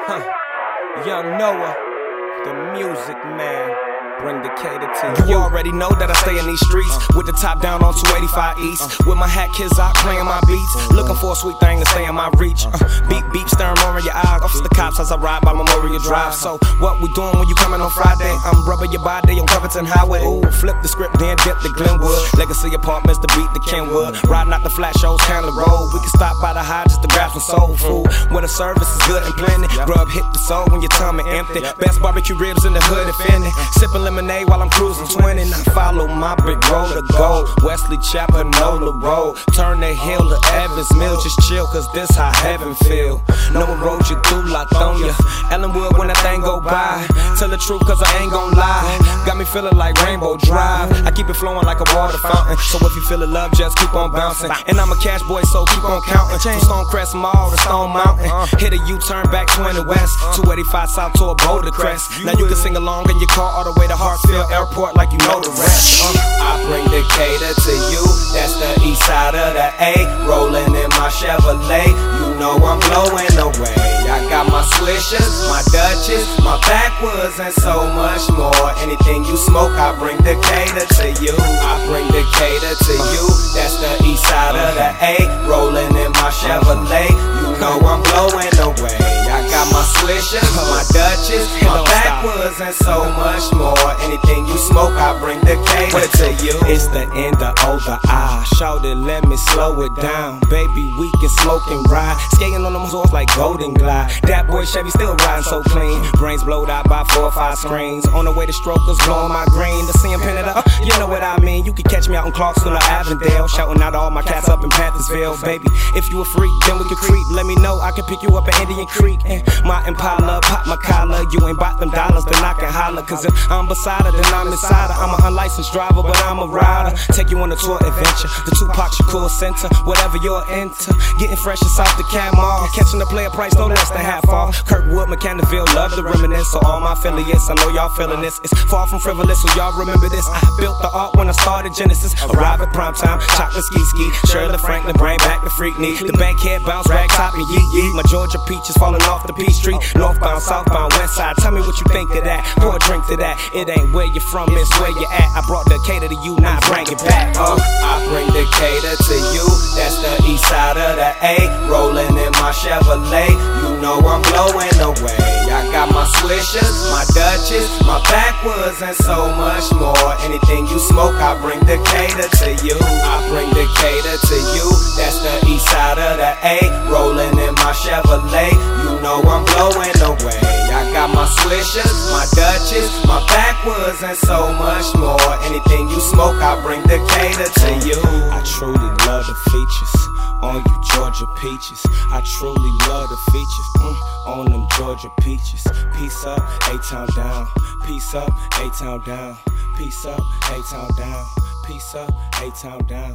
Young Noah, the music man. Bring the cater to you. You already know that I stay in these streets with the top down on 285 East. With my hat kids out playing my beats. Looking for a sweet thing to stay in my reach. Beep, beep, staring more in your eyes. Officer the cops as I ride by Memorial Drive. So, what we doing when you coming on Friday? I'm rubbing your body on Covington Highway. Ooh, flip the script, then dip the Glenwood. Legacy apartments to beat the Kenwood. Riding out the flat shows, Chandler Road. We can stop by the high just to grab some soul food. Where the service is good and plenty. Grub hit the soul when your tummy empty. Best barbecue ribs in the hood, if any. Sipping lemonade while I'm cruising 20. Now follow my big roll to go. Wesley Chapel, Nola Road. Turn the hill to Evans Mill. Just chill, cause this how heaven feel. No one rode you through Latonia. Ellenwood when that thing go by. Tell the truth, cause I ain't gon' lie. Got me feeling like Rainbow Drive. I keep it flowing like a water fountain. So if you feelin' love, just keep on bouncing. And I'm a cash boy, so keep on counting. From Stonecrest Mall to Stone Mountain. Hit a U-turn back 20 West. 285 South to a Boulder Crest. Now you can sing along in your car all the way to Hartsfield Airport like you know the rest. I bring the cater to you. That's the east side of the A. Rolling in my Chevrolet. You know I'm blowing away. I got my swishers, my Dutches, my backwoods, and so much more. Anything you smoke, I bring the cater to you. I bring the cater to you. That's the east side of the A. Rolling in my Chevrolet. You know I'm blowing away. I got my swishers, my Dutches, my backwoods, and so much more. Anything you smoke, I bring the cater to you. It's the end of the I. Shout it, let me slow it down. Baby, we can smoke and ride. Skating on them horses like Golden Glide. That boy Chevy still riding so clean. Brains blowed out by 4 or 5 screens. On the way to strokers, blowing my green. To see him pin it up, you know what I mean. You can catch me out in Clarksville or Avondale. Shouting out to all my cats up in Panthersville. Baby, if you a freak, then we can creep. Let me know, I can pick you up at Indian Creek. And my Impala, pop my collar. You ain't bought them dollars, then I can holler. Cause if I'm beside her, then I'm inside her. I'm an unlicensed driver, but I'm a rider. Take you on a tour adventure. The Tupac Shakur Center, whatever you're into. Getting fresh off the cab mall. Catching the player price, no less than half off. Kirkwood, McCandleville, love to reminisce. So all my affiliates, I know y'all feeling this. It's far from frivolous, so y'all remember this. I built the art when I started Genesis. Arrive at prime time, chocolate ski. Shirley Franklin, bring back the freak knee. The bankhead bounce, rag top and yee. My Georgia peaches falling off the Peachtree. Northbound, southbound, west side. Tell me what you think of that. Pour a drink to that. It ain't where you're from, it's where you at. I brought the cater to you, now bring it back. I bring the cater to you. That's the east side of the A. Rolling in my Chevrolet. You know I'm blowing away. I got my swishers, my Dutches, my backwoods, and so much more. Anything you smoke, I bring the cater to you. I bring the cater to you. That's the east side of the A. Rolling in my Chevrolet. You know I'm blowing away. I got my swishers, my Dutches, my backwoods, and so much more. Anything you smoke, I bring the cater to you. I truly love the features on you Georgia peaches. I truly love the features on them Georgia peaches. Peace up, A-Town down. Peace up, A-Town down. Peace up, A-Town down. Peace up, A-Town down.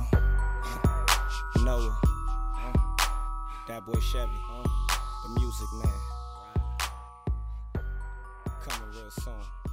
Noah, that boy Chevy, the music man. Coming real soon.